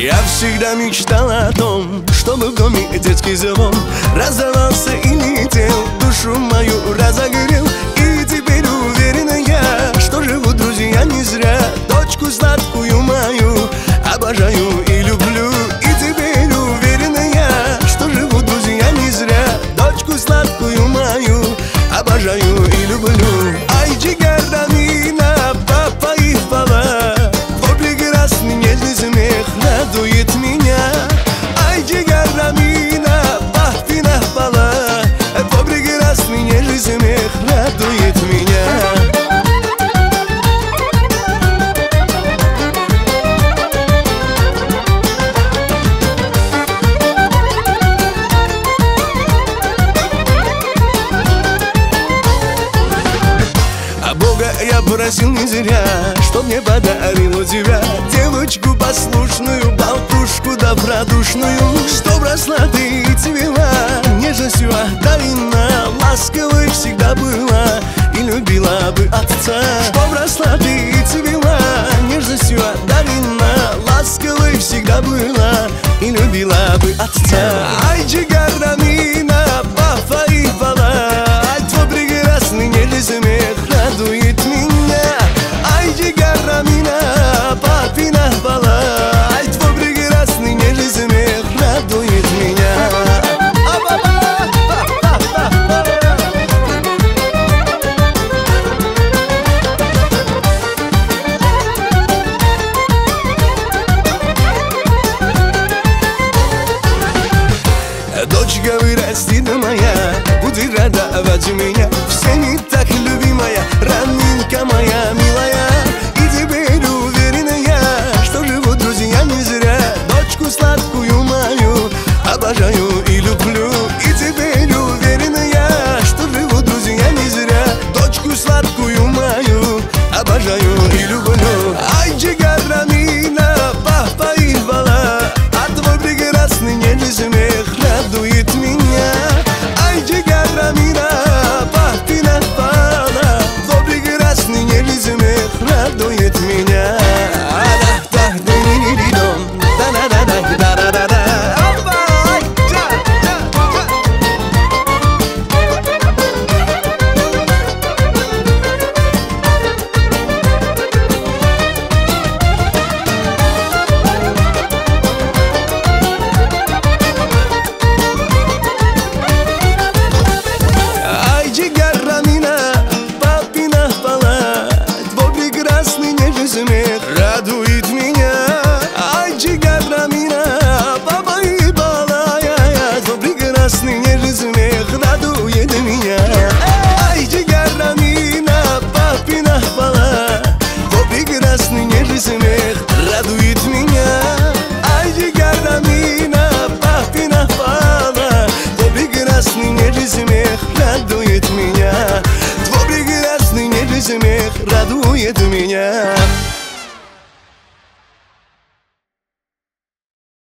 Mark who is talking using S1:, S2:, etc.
S1: Я всегда мечтал о том, чтобы в доме детский звон раздавался и летел, душу мою разогрел. И теперь уверена я, что живут друзья не зря. Дочку сладкую мою обожаю и люблю. И теперь уверена я, что живут друзья не зря. Дочку сладкую мою обожаю и люблю. Ай, Джигарамина, папа и пала, твой прекрасный нежный смех радует меня. Ай, Джигарамина, папина пала, твой прекрасный нежный смех радует меня. Я просил не зря, чтоб мне подарил тебя девочку послушную, болтушку добродушную, чтоб росла ты и цвела, нежностью одарена, ласковой всегда была и любила бы отца. Чтоб росла ты и цвела, нежностью одарена, ласковой всегда была и любила бы отца. Ай, Джигарамина, папа и пала, ай, твой прекрасный нежный смех радует меня. Ай, Джигарамина, папина пала, ай, твой прекрасный нежный смех радует меня. Дочка вырастет моя, будет радовать меня, всеми так любимая, раненька моя милая. И теперь уверена я, что живут друзья не зря. Дочку сладкую мою обожаю и люблю. И теперь уверена я, что живут друзья не зря. Дочку сладкую мою обожаю и люблю. Ай, Джигарамина, папа и пала, а твой прекрасный нежный смех радует меня. Ай, Джигарамина, папина пала, твой прекрасный нежный смех радует меня. Смех радует меня. Ай, Джигарамина, папа и пала, твой прекрасный нежный смех радует меня. Ай, Джигарамина, папина пала, твой прекрасный нежный смех радует меня. Ай, Джигарамина, папина пала, твой прекрасный нежный смех радует меня. Твой прекрасный нежный смех радует меня.